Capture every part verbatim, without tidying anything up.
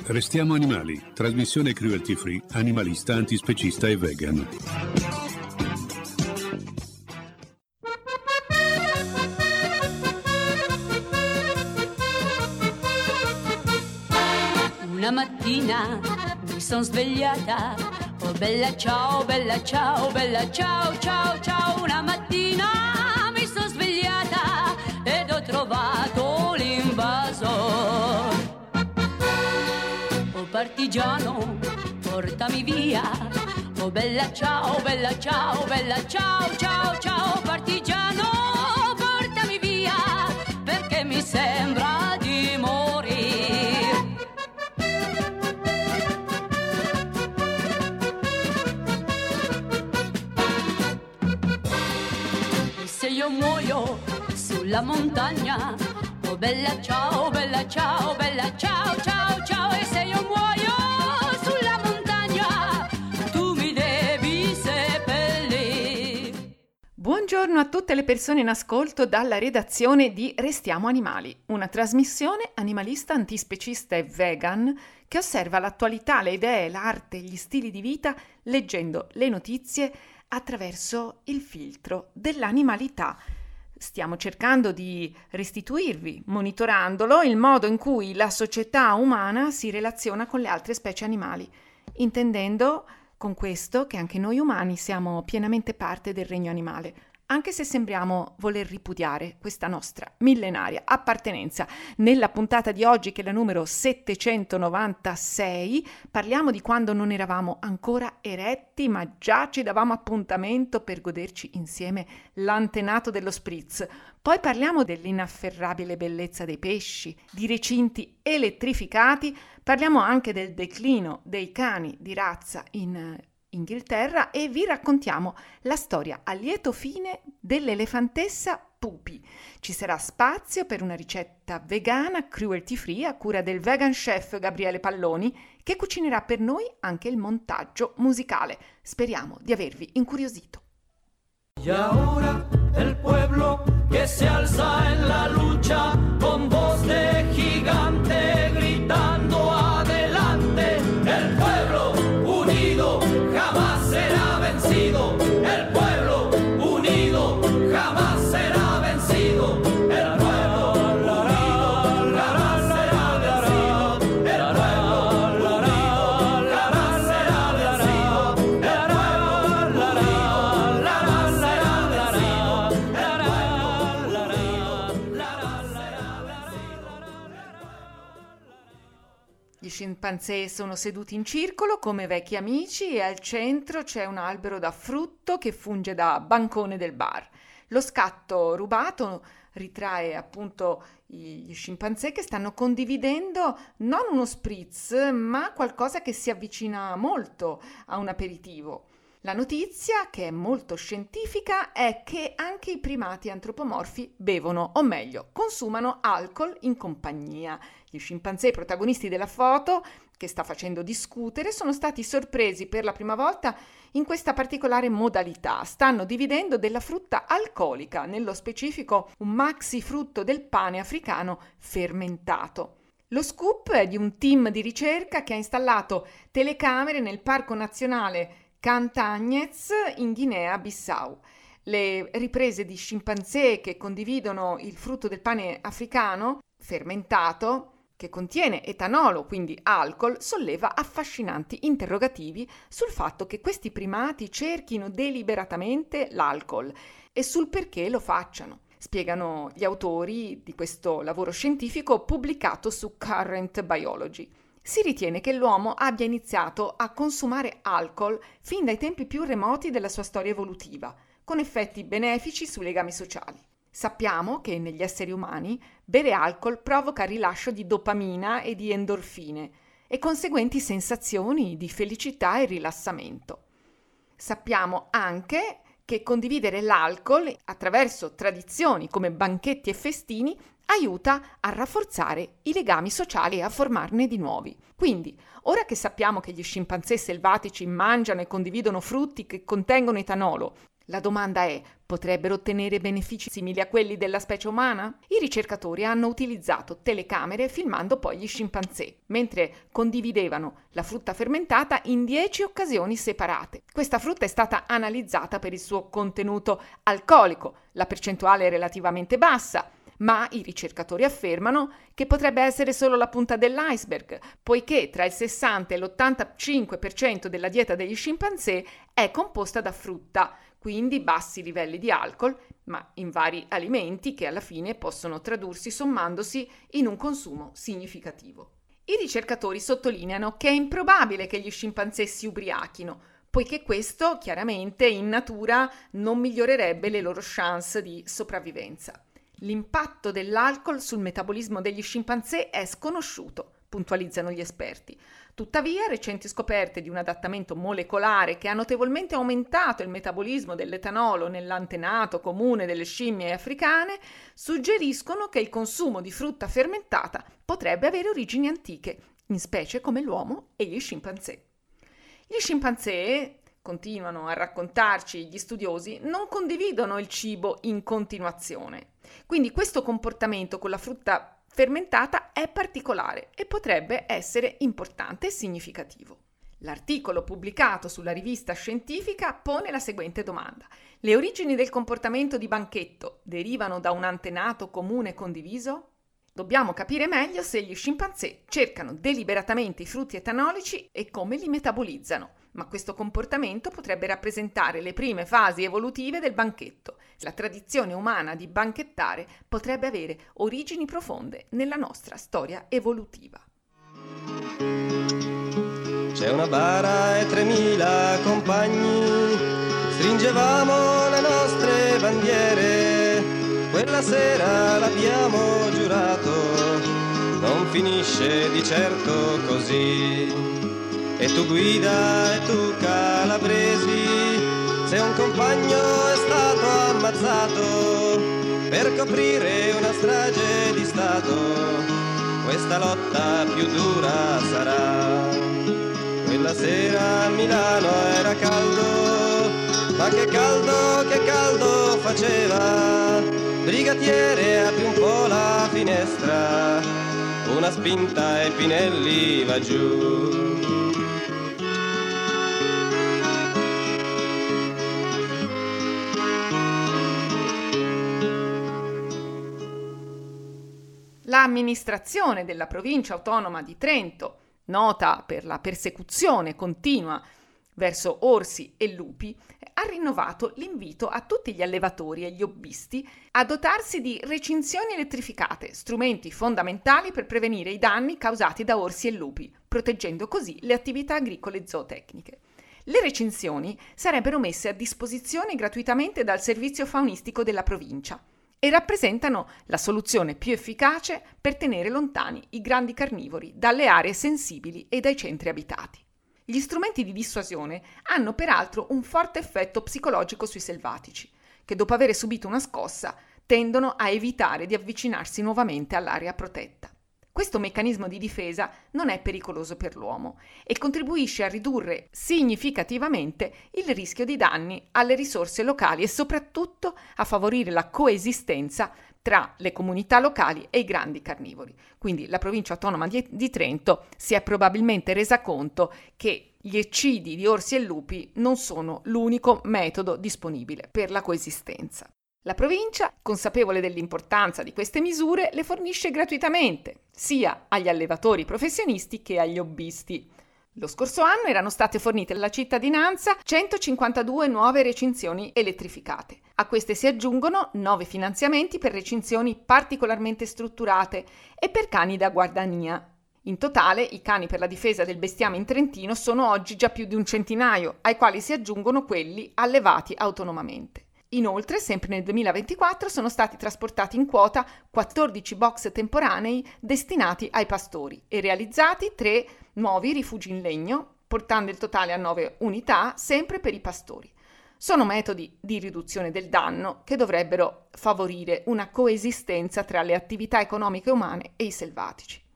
Restiamo animali, trasmissione cruelty free, animalista, antispecista e vegan. Una mattina mi sono svegliata, oh bella ciao, bella ciao, bella ciao, ciao, ciao. Una mattina mi sono svegliata ed ho trovato l'invasor. Oh partigiano, portami via, oh bella ciao, bella ciao, bella ciao, ciao, ciao. Partigiano, portami via, perché mi sembra di morire. Se io muoio sulla montagna, oh bella ciao, bella ciao, bella ciao, ciao, ciao. E se io muoio sulla montagna, tu mi devi seppellire. Buongiorno a tutte le persone in ascolto dalla redazione di Restiamo Animali, una trasmissione animalista, antispecista e vegan che osserva l'attualità, le idee, l'arte, gli stili di vita, leggendo le notizie attraverso il filtro dell'animalità. Stiamo cercando di restituirvi, monitorandolo, il modo in cui la società umana si relaziona con le altre specie animali, intendendo con questo che anche noi umani siamo pienamente parte del regno animale, anche se sembriamo voler ripudiare questa nostra millenaria appartenenza. Nella puntata di oggi, che è la numero settecentonovantasei, parliamo di quando non eravamo ancora eretti, ma già ci davamo appuntamento per goderci insieme l'antenato dello spritz. Poi parliamo dell'inafferrabile bellezza dei pesci, di recinti elettrificati, parliamo anche del declino dei cani di razza in Inghilterra e vi raccontiamo la storia a lieto fine dell'elefantessa Pupi. Ci sarà spazio per una ricetta vegana cruelty free a cura del vegan chef Gabriele Palloni, che cucinerà per noi anche il montaggio musicale. Speriamo di avervi incuriosito. Y ahora el pueblo que se alza en la lucha con voz de gigante gritando adelante. El pueblo unido jamás será vencido. El pueblo unido jamás será vencido. El pueblo unido jamás será vencido. El pueblo unido jamás será vencido. El pueblo unido jamás será vencido. Gli scimpanzé sono seduti in circolo come vecchi amici e al centro c'è un albero da frutto che funge da bancone del bar. Lo scatto rubato ritrae appunto gli scimpanzé che stanno condividendo non uno spritz, ma qualcosa che si avvicina molto a un aperitivo. La notizia, che è molto scientifica, è che anche i primati antropomorfi bevono, o meglio, consumano alcol in compagnia. Gli scimpanzé protagonisti della foto, che sta facendo discutere, sono stati sorpresi per la prima volta in questa particolare modalità. Stanno dividendo della frutta alcolica, nello specifico un maxi frutto del pane africano fermentato. Lo scoop è di un team di ricerca che ha installato telecamere nel Parco Nazionale Cantagnez in Guinea-Bissau. Le riprese di scimpanzé che condividono il frutto del pane africano fermentato, che contiene etanolo, quindi alcol, solleva affascinanti interrogativi sul fatto che questi primati cerchino deliberatamente l'alcol e sul perché lo facciano. Spiegano gli autori di questo lavoro scientifico pubblicato su Current Biology. Si ritiene che l'uomo abbia iniziato a consumare alcol fin dai tempi più remoti della sua storia evolutiva, con effetti benefici sui legami sociali. Sappiamo che negli esseri umani bere alcol provoca rilascio di dopamina e di endorfine e conseguenti sensazioni di felicità e rilassamento. Sappiamo anche che condividere l'alcol attraverso tradizioni come banchetti e festini aiuta a rafforzare i legami sociali e a formarne di nuovi. Quindi, ora che sappiamo che gli scimpanzé selvatici mangiano e condividono frutti che contengono etanolo La domanda è: potrebbero ottenere benefici simili a quelli della specie umana? I ricercatori hanno utilizzato telecamere filmando poi gli scimpanzé, mentre condividevano la frutta fermentata in dieci occasioni separate. Questa frutta è stata analizzata per il suo contenuto alcolico, la percentuale è relativamente bassa, ma i ricercatori affermano che potrebbe essere solo la punta dell'iceberg, poiché tra il sessanta e l'ottantacinque per cento della dieta degli scimpanzé è composta da frutta, quindi bassi livelli di alcol, ma in vari alimenti che alla fine possono tradursi sommandosi in un consumo significativo. I ricercatori sottolineano che è improbabile che gli scimpanzé si ubriachino, poiché questo chiaramente in natura non migliorerebbe le loro chance di sopravvivenza. L'impatto dell'alcol sul metabolismo degli scimpanzé è sconosciuto, puntualizzano gli esperti. Tuttavia, recenti scoperte di un adattamento molecolare che ha notevolmente aumentato il metabolismo dell'etanolo nell'antenato comune delle scimmie africane suggeriscono che il consumo di frutta fermentata potrebbe avere origini antiche, in specie come l'uomo e gli scimpanzé. Gli scimpanzé, continuano a raccontarci gli studiosi, non condividono il cibo in continuazione. Quindi questo comportamento con la frutta fermentata è particolare e potrebbe essere importante e significativo. L'articolo pubblicato sulla rivista scientifica pone la seguente domanda: le origini del comportamento di banchetto derivano da un antenato comune condiviso? Dobbiamo capire meglio se gli scimpanzé cercano deliberatamente i frutti etanolici e come li metabolizzano, ma questo comportamento potrebbe rappresentare le prime fasi evolutive del banchetto. La tradizione umana di banchettare potrebbe avere origini profonde nella nostra storia evolutiva. C'è una bara e tremila compagni, stringevamo le nostre bandiere, quella sera l'abbiamo giurato, non finisce di certo così. E tu guida e tu calabresi, se un compagno è stato ammazzato per coprire una strage di Stato, questa lotta più dura sarà. Quella sera a Milano era caldo, ma che caldo, che caldo faceva. Brigatiere, apri un po' la finestra, una spinta e Pinelli va giù. L'amministrazione della provincia autonoma di Trento, nota per la persecuzione continua verso orsi e lupi, ha rinnovato l'invito a tutti gli allevatori e gli hobbisti a dotarsi di recinzioni elettrificate, strumenti fondamentali per prevenire i danni causati da orsi e lupi, proteggendo così le attività agricole zootecniche. Le recinzioni sarebbero messe a disposizione gratuitamente dal servizio faunistico della provincia e rappresentano la soluzione più efficace per tenere lontani i grandi carnivori dalle aree sensibili e dai centri abitati. Gli strumenti di dissuasione hanno peraltro un forte effetto psicologico sui selvatici, che dopo aver subito una scossa tendono a evitare di avvicinarsi nuovamente all'area protetta. Questo meccanismo di difesa non è pericoloso per l'uomo e contribuisce a ridurre significativamente il rischio di danni alle risorse locali e soprattutto a favorire la coesistenza tra le comunità locali e i grandi carnivori. Quindi la provincia autonoma di, di Trento si è probabilmente resa conto che gli eccidi di orsi e lupi non sono l'unico metodo disponibile per la coesistenza. La provincia, consapevole dell'importanza di queste misure, le fornisce gratuitamente, sia agli allevatori professionisti che agli hobbisti. Lo scorso anno erano state fornite alla cittadinanza centocinquantadue nuove recinzioni elettrificate. A queste si aggiungono nove finanziamenti per recinzioni particolarmente strutturate e per cani da guardania. In totale, i cani per la difesa del bestiame in Trentino sono oggi già più di un centinaio, ai quali si aggiungono quelli allevati autonomamente. Inoltre, sempre nel duemilaventiquattro sono stati trasportati in quota quattordici box temporanei destinati ai pastori e realizzati tre nuovi rifugi in legno, portando il totale a nove unità, sempre per i pastori. Sono metodi di riduzione del danno che dovrebbero favorire una coesistenza tra le attività economiche umane e i selvatici.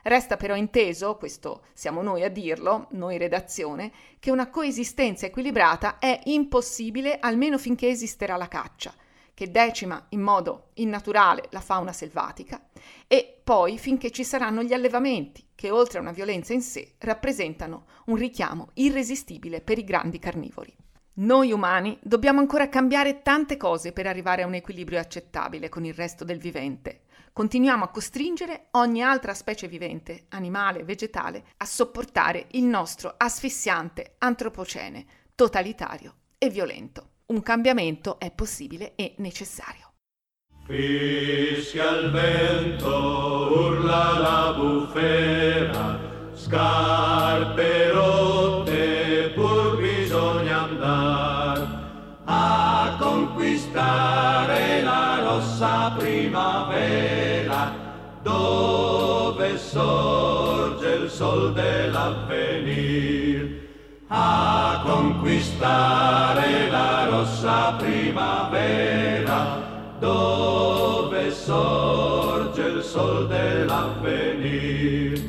Resta però inteso, questo siamo noi a dirlo, noi redazione, che una coesistenza equilibrata è impossibile almeno finché esisterà la caccia, che decima in modo innaturale la fauna selvatica, e poi finché ci saranno gli allevamenti, che oltre a una violenza in sé rappresentano un richiamo irresistibile per i grandi carnivori. Noi umani dobbiamo ancora cambiare tante cose per arrivare a un equilibrio accettabile con il resto del vivente. Continuiamo a costringere ogni altra specie vivente, animale, vegetale, a sopportare il nostro asfissiante antropocene, totalitario e violento. Un cambiamento è possibile e necessario. Fischia il vento, urla la bufera, scarpe rotte, pur bisogna andar a conquistare la rossa primavera, dove sorge il sol dell'avvenir. A conquistare la rossa primavera, dove sorge il sol dell'avvenir.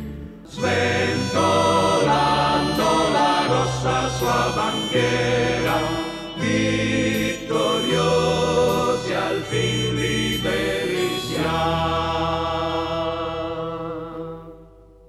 Sventolando la rossa sua bandiera, vittoriosi al fin liberi siamo.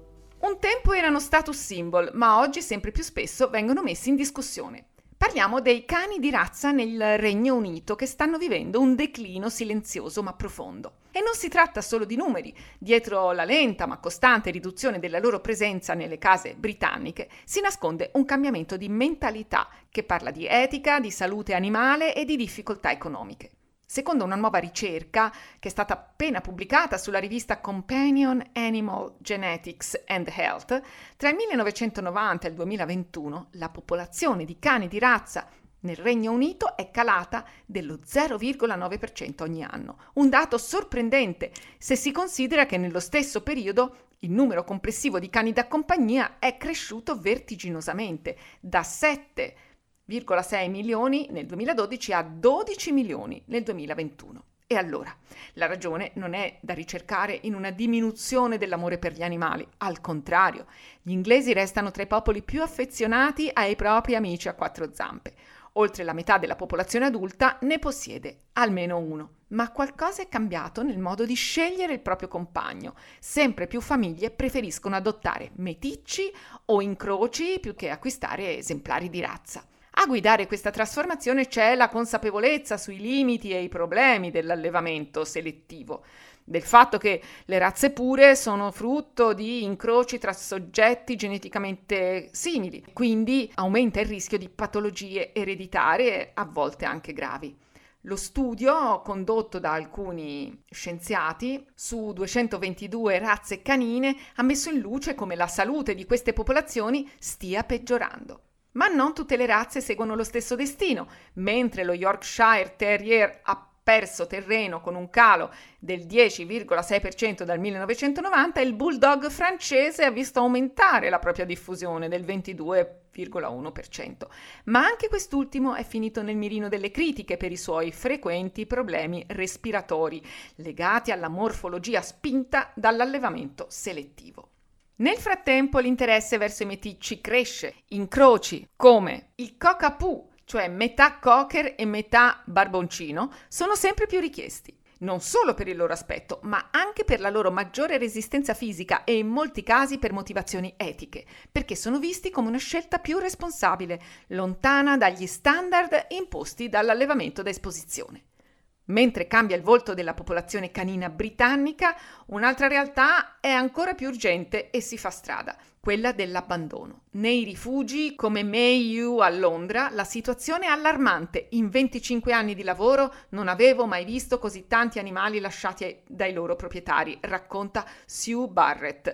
Un tempo erano status symbol, ma oggi sempre più spesso vengono messi in discussione. Parliamo dei cani di razza nel Regno Unito che stanno vivendo un declino silenzioso ma profondo. E non si tratta solo di numeri. Dietro la lenta ma costante riduzione della loro presenza nelle case britanniche si nasconde un cambiamento di mentalità che parla di etica, di salute animale e di difficoltà economiche. Secondo una nuova ricerca che è stata appena pubblicata sulla rivista Companion Animal Genetics and Health, tra il millenovecentonovanta e il duemilaventuno la popolazione di cani di razza nel Regno Unito è calata dello zero virgola nove per cento ogni anno, un dato sorprendente se si considera che nello stesso periodo il numero complessivo di cani da compagnia è cresciuto vertiginosamente, da sette virgola sei milioni nel duemiladodici a dodici milioni nel duemilaventuno. E allora, la ragione non è da ricercare in una diminuzione dell'amore per gli animali, al contrario, gli inglesi restano tra i popoli più affezionati ai propri amici a quattro zampe. Oltre la metà della popolazione adulta ne possiede almeno uno, ma qualcosa è cambiato nel modo di scegliere il proprio compagno. Sempre più famiglie preferiscono adottare meticci o incroci più che acquistare esemplari di razza. A guidare questa trasformazione c'è la consapevolezza sui limiti e i problemi dell'allevamento selettivo, del fatto che le razze pure sono frutto di incroci tra soggetti geneticamente simili, quindi aumenta il rischio di patologie ereditarie, a volte anche gravi. Lo studio, condotto da alcuni scienziati su duecentoventidue razze canine, ha messo in luce come la salute di queste popolazioni stia peggiorando. Ma non tutte le razze seguono lo stesso destino. Mentre lo Yorkshire Terrier ha perso terreno con un calo del dieci virgola sei per cento dal millenovecentonovanta, il Bulldog francese ha visto aumentare la propria diffusione del ventidue virgola uno per cento. Ma anche quest'ultimo è finito nel mirino delle critiche per i suoi frequenti problemi respiratori, legati alla morfologia spinta dall'allevamento selettivo. Nel frattempo l'interesse verso i meticci cresce. Incroci come il Cockapoo, cioè metà cocker e metà barboncino, sono sempre più richiesti. Non solo per il loro aspetto, ma anche per la loro maggiore resistenza fisica e in molti casi per motivazioni etiche, perché sono visti come una scelta più responsabile, lontana dagli standard imposti dall'allevamento da esposizione. Mentre cambia il volto della popolazione canina britannica, un'altra realtà è ancora più urgente e si fa strada, quella dell'abbandono. Nei rifugi come Mayu a Londra la situazione è allarmante. In venticinque anni di lavoro non avevo mai visto così tanti animali lasciati dai loro proprietari, racconta Sue Barrett,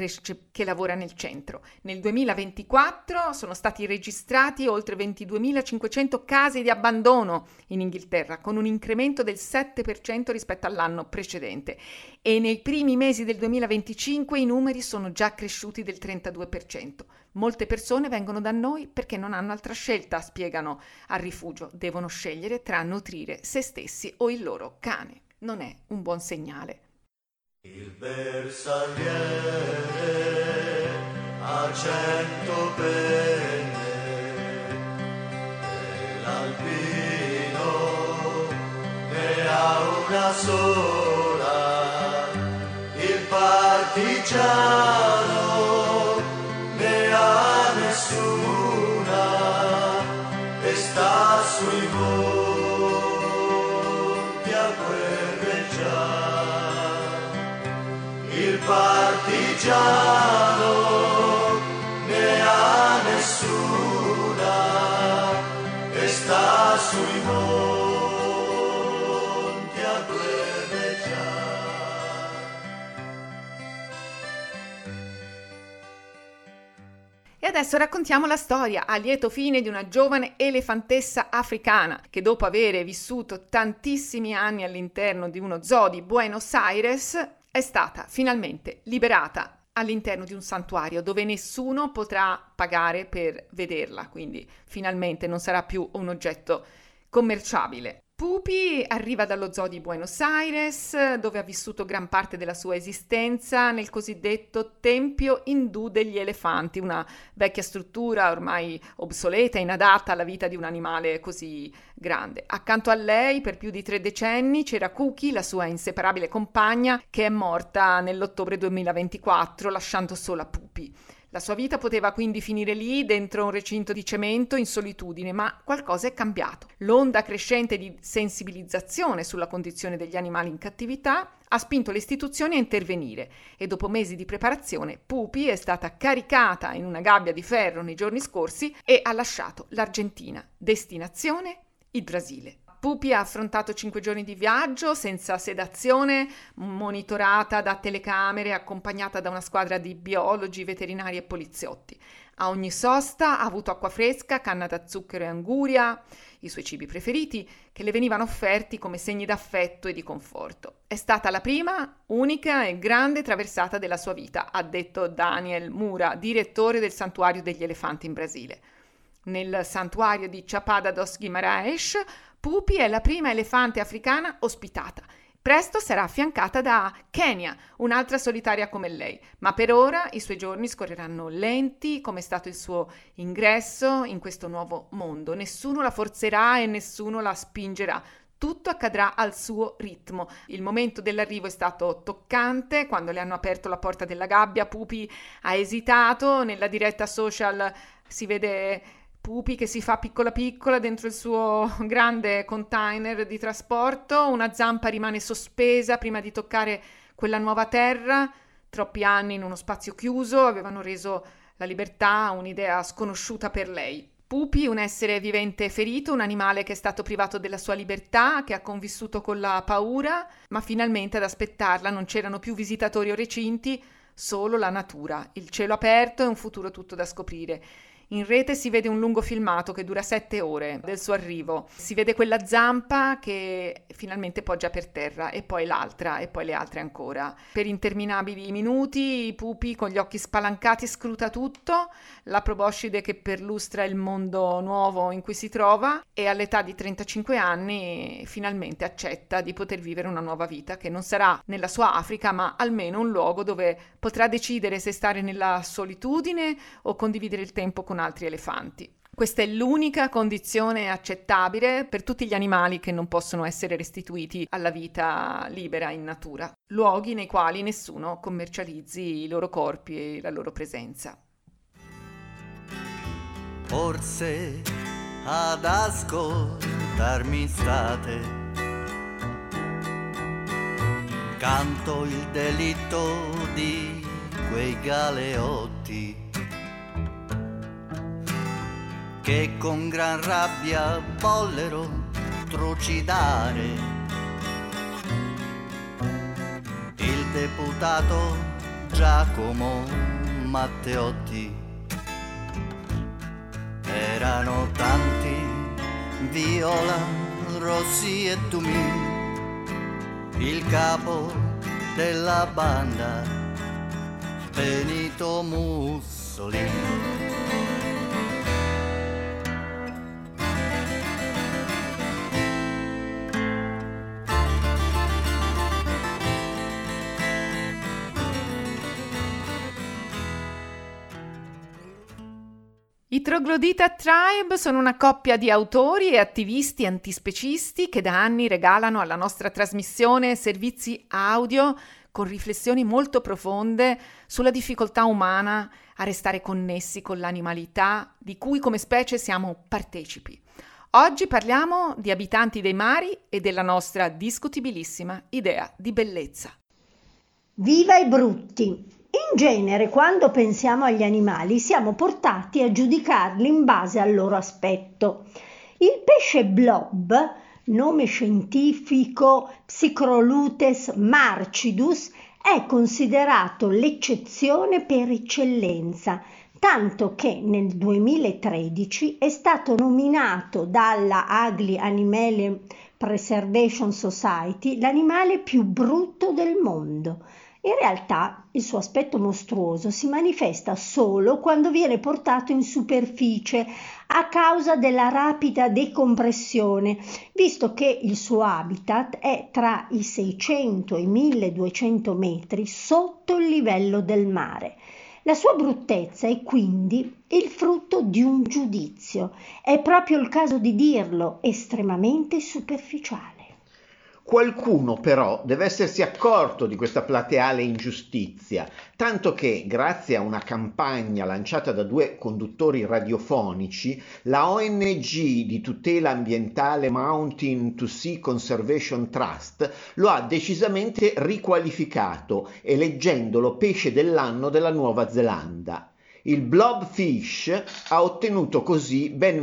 che lavora nel centro. Nel duemilaventiquattro sono stati registrati oltre ventiduemilacinquecento casi di abbandono in Inghilterra, con un incremento del sette per cento rispetto all'anno precedente, e nei primi mesi del duemilaventicinque i numeri sono già cresciuti del trentadue per cento. Molte persone vengono da noi perché non hanno altra scelta, spiegano al rifugio, devono scegliere tra nutrire se stessi o il loro cane. Non è un buon segnale. Il bersagliere a cento penne e l'alpino ne ha una sola, il partigiano ne ha nessuna e sta sui monti a guerreggiare. Il partigiano ne ha nessuna e sta sui monti a guerreggiare. E adesso raccontiamo la storia a lieto fine di una giovane elefantessa africana che, dopo aver vissuto tantissimi anni all'interno di uno zoo di Buenos Aires, è stata finalmente liberata all'interno di un santuario dove nessuno potrà pagare per vederla, quindi finalmente non sarà più un oggetto commerciabile. Pupi arriva dallo zoo di Buenos Aires, dove ha vissuto gran parte della sua esistenza nel cosiddetto Tempio Indù degli Elefanti, una vecchia struttura ormai obsoleta, inadatta alla vita di un animale così grande. Accanto a lei, per più di tre decenni, c'era Cookie, la sua inseparabile compagna, che è morta nell'ottobre duemilaventiquattro, lasciando sola Pupi. La sua vita poteva quindi finire lì, dentro un recinto di cemento, in solitudine, ma qualcosa è cambiato. L'onda crescente di sensibilizzazione sulla condizione degli animali in cattività ha spinto le istituzioni a intervenire e dopo mesi di preparazione Pupi è stata caricata in una gabbia di ferro nei giorni scorsi e ha lasciato l'Argentina. Destinazione? Il Brasile. Pupi ha affrontato cinque giorni di viaggio senza sedazione, monitorata da telecamere, accompagnata da una squadra di biologi, veterinari e poliziotti. A ogni sosta ha avuto acqua fresca, canna da zucchero e anguria, i suoi cibi preferiti, che le venivano offerti come segni d'affetto e di conforto. È stata la prima, unica e grande traversata della sua vita, ha detto Daniel Mura, direttore del Santuario degli Elefanti in Brasile. Nel santuario di Chapada dos Guimarães, Pupi è la prima elefante africana ospitata. Presto sarà affiancata da Kenya, un'altra solitaria come lei, ma per ora i suoi giorni scorreranno lenti, come è stato il suo ingresso in questo nuovo mondo. Nessuno la forzerà e nessuno la spingerà. Tutto accadrà al suo ritmo. Il momento dell'arrivo è stato toccante. Quando le hanno aperto la porta della gabbia, Pupi ha esitato. Nella diretta social si vede Pupi che si fa piccola piccola dentro il suo grande container di trasporto, una zampa rimane sospesa prima di toccare quella nuova terra. Troppi anni in uno spazio chiuso avevano reso la libertà un'idea sconosciuta per lei. Pupi, un essere vivente ferito, un animale che è stato privato della sua libertà, che ha convissuto con la paura, ma finalmente ad aspettarla non c'erano più visitatori o recinti, solo la natura, il cielo aperto e un futuro tutto da scoprire. In rete si vede un lungo filmato che dura sette ore del suo arrivo. Si vede quella zampa che finalmente poggia per terra e poi l'altra e poi le altre ancora. Per interminabili minuti Pupi con gli occhi spalancati scruta tutto, la proboscide che perlustra il mondo nuovo in cui si trova e all'età di trentacinque anni finalmente accetta di poter vivere una nuova vita che non sarà nella sua Africa ma almeno un luogo dove potrà decidere se stare nella solitudine o condividere il tempo con altri elefanti. Questa è l'unica condizione accettabile per tutti gli animali che non possono essere restituiti alla vita libera in natura, luoghi nei quali nessuno commercializzi i loro corpi e la loro presenza. Forse ad ascoltarmi state, canto il delitto di quei galeotti che con gran rabbia vollero trucidare il deputato Giacomo Matteotti. Erano tanti, Viola, Rossi e Tumì, il capo della banda Benito Mussolini. I Troglodita Tribe sono una coppia di autori e attivisti antispecisti che da anni regalano alla nostra trasmissione servizi audio con riflessioni molto profonde sulla difficoltà umana a restare connessi con l'animalità di cui come specie siamo partecipi. Oggi parliamo di abitanti dei mari e della nostra discutibilissima idea di bellezza. Viva i brutti! In genere, quando pensiamo agli animali, siamo portati a giudicarli in base al loro aspetto. Il pesce blob, nome scientifico Psychrolutes marcidus, è considerato l'eccezione per eccellenza, tanto che nel duemilatredici è stato nominato dalla Ugly Animal Preservation Society l'animale più brutto del mondo. In realtà il suo aspetto mostruoso si manifesta solo quando viene portato in superficie a causa della rapida decompressione, visto che il suo habitat è tra i seicento e i milleduecento metri sotto il livello del mare. La sua bruttezza è quindi il frutto di un giudizio, è proprio il caso di dirlo, estremamente superficiale. Qualcuno però deve essersi accorto di questa plateale ingiustizia, tanto che grazie a una campagna lanciata da due conduttori radiofonici, la O N G di tutela ambientale Mountain to Sea Conservation Trust lo ha decisamente riqualificato, eleggendolo pesce dell'anno della Nuova Zelanda. Il blobfish ha ottenuto così ben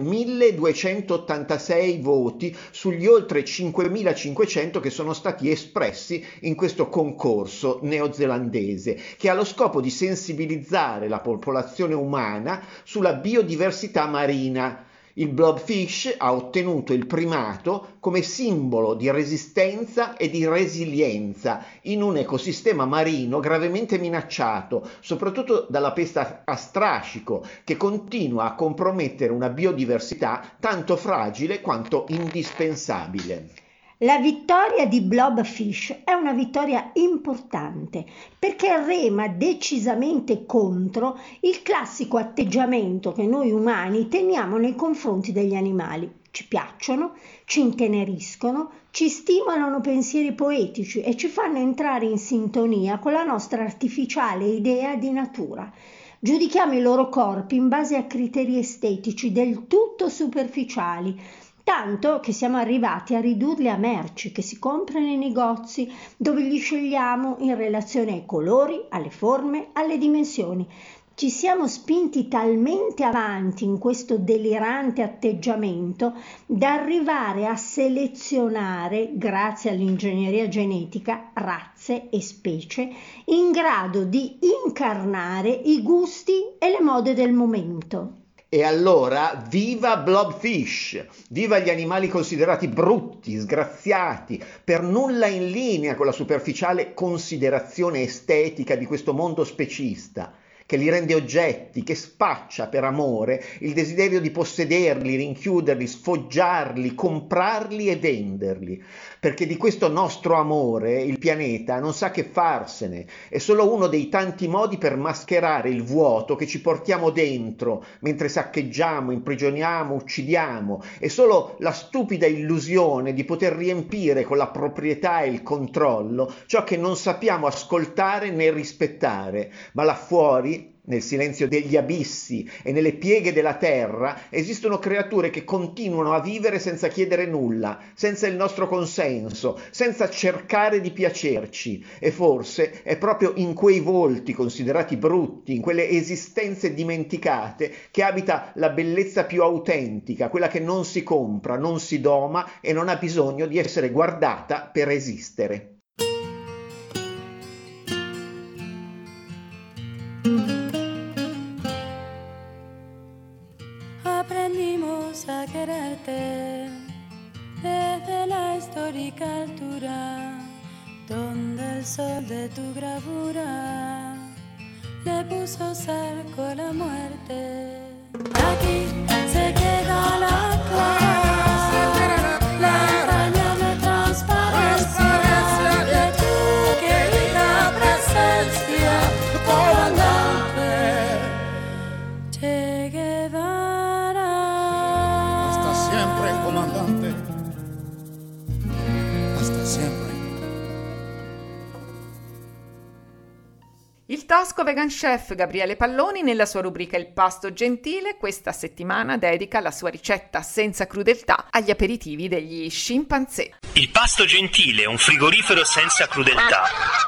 milleduecentottantasei voti sugli oltre cinquemilacinquecento che sono stati espressi in questo concorso neozelandese, che ha lo scopo di sensibilizzare la popolazione umana sulla biodiversità marina. Il blobfish ha ottenuto il primato come simbolo di resistenza e di resilienza in un ecosistema marino gravemente minacciato, soprattutto dalla peste a strascico, che continua a compromettere una biodiversità tanto fragile quanto indispensabile. La vittoria di Blobfish è una vittoria importante perché rema decisamente contro il classico atteggiamento che noi umani teniamo nei confronti degli animali. Ci piacciono, ci inteneriscono, ci stimolano pensieri poetici e ci fanno entrare in sintonia con la nostra artificiale idea di natura. Giudichiamo i loro corpi in base a criteri estetici del tutto superficiali, tanto che siamo arrivati a ridurli a merci che si comprano nei negozi, dove li scegliamo in relazione ai colori, alle forme, alle dimensioni. Ci siamo spinti talmente avanti in questo delirante atteggiamento da arrivare a selezionare, grazie all'ingegneria genetica, razze e specie in grado di incarnare i gusti e le mode del momento. E allora viva blobfish, viva gli animali considerati brutti, sgraziati, per nulla in linea con la superficiale considerazione estetica di questo mondo specista, che li rende oggetti, che spaccia per amore il desiderio di possederli, rinchiuderli, sfoggiarli, comprarli e venderli. Perché di questo nostro amore il pianeta non sa che farsene, è solo uno dei tanti modi per mascherare il vuoto che ci portiamo dentro mentre saccheggiamo, imprigioniamo, uccidiamo. È solo la stupida illusione di poter riempire con la proprietà e il controllo ciò che non sappiamo ascoltare né rispettare, ma là fuori, nel silenzio degli abissi e nelle pieghe della terra, esistono creature che continuano a vivere senza chiedere nulla, senza il nostro consenso, senza cercare di piacerci. E forse è proprio in quei volti considerati brutti, in quelle esistenze dimenticate, che abita la bellezza più autentica, quella che non si compra, non si doma e non ha bisogno di essere guardata per esistere. Aprendimos a quererte desde la histórica altura, donde el sol de tu bravura le puso cerco a la muerte. Aquí se queda la clara, la entrañable transparencia de tu querida presencia, comandante Che Guevara. comandante. Hasta siempre. Il tosco vegan chef Gabriele Palloni, nella sua rubrica Il pasto gentile, questa settimana dedica la sua ricetta senza crudeltà agli aperitivi degli scimpanzé. Il pasto gentile, un frigorifero senza crudeltà.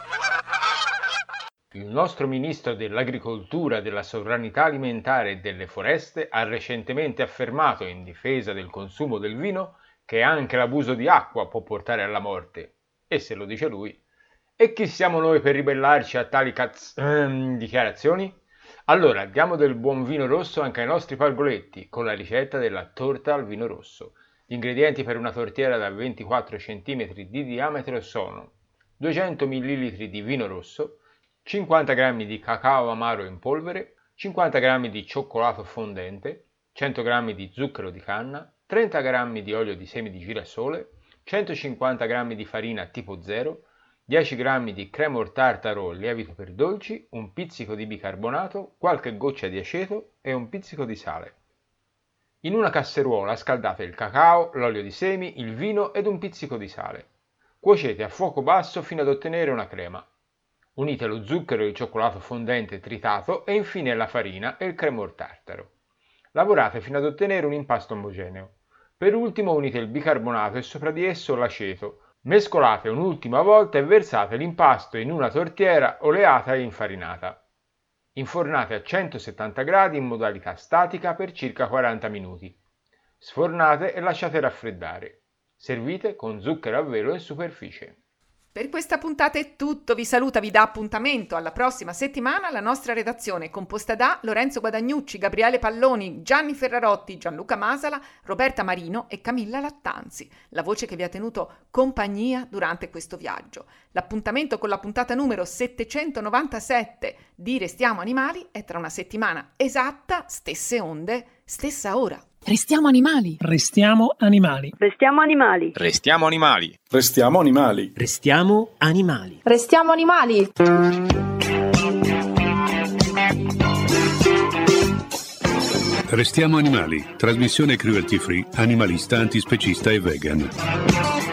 Il nostro ministro dell'Agricoltura, della Sovranità Alimentare e delle Foreste ha recentemente affermato in difesa del consumo del vino che anche l'abuso di acqua può portare alla morte. E se lo dice lui, e chi siamo noi per ribellarci a tali cazz... ehm, dichiarazioni? Allora diamo del buon vino rosso anche ai nostri pargoletti con la ricetta della torta al vino rosso. Gli ingredienti per una tortiera da ventiquattro centimetri di diametro sono duecento millilitri di vino rosso, cinquanta grammi di cacao amaro in polvere, cinquanta grammi di cioccolato fondente, cento grammi di zucchero di canna, trenta grammi di olio di semi di girasole, centocinquanta grammi di farina tipo zero, dieci grammi di crema tartaro o lievito per dolci, un pizzico di bicarbonato, qualche goccia di aceto e un pizzico di sale. In una casseruola scaldate il cacao, l'olio di semi, il vino ed un pizzico di sale. Cuocete a fuoco basso fino ad ottenere una crema. Unite lo zucchero e il cioccolato fondente tritato e infine la farina e il crema tartaro. Lavorate fino ad ottenere un impasto omogeneo. Per ultimo unite il bicarbonato e sopra di esso l'aceto. Mescolate un'ultima volta e versate l'impasto in una tortiera oleata e infarinata. Infornate a centosettanta gradi in modalità statica per circa quaranta minuti. Sfornate e lasciate raffreddare. Servite con zucchero a velo in superficie. Per questa puntata è tutto, vi saluta, vi dà appuntamento alla prossima settimana la nostra redazione composta da Lorenzo Guadagnucci, Gabriele Palloni, Gianni Ferrarotti, Gianluca Masala, Roberta Marino e Camilla Lattanzi, la voce che vi ha tenuto compagnia durante questo viaggio. L'appuntamento con la puntata numero settecentonovantasette di Restiamo Animali è tra una settimana esatta, stesse onde, stessa ora. Restiamo animali. Restiamo animali. Restiamo animali. Restiamo animali. Restiamo animali. Restiamo animali. Restiamo animali. Restiamo animali. Trasmissione cruelty free, animalista, antispecista e vegan.